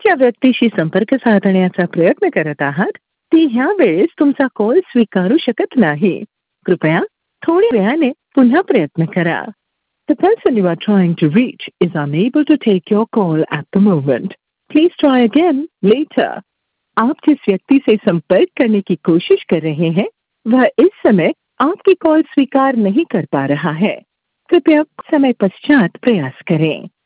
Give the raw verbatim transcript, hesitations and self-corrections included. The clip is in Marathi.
ज्या व्यक्तीशी संपर्क साधण्याचा प्रयत्न करत आहात ती ह्या वेळेस तुमचा कॉल स्वीकारू शकत नाही. कृपया थोड्या वेळाने पुन्हा प्रयत्न करा. The person you are trying to reach is unable to take your call at the moment. Please try again later. आप जिस व्यक्ति से संपर्क करने की कोशिश कर रहे हैं वह इस समय आपकी कॉल स्वीकार नहीं कर पा रहा है. कृपया समय पश्चात प्रयास करें.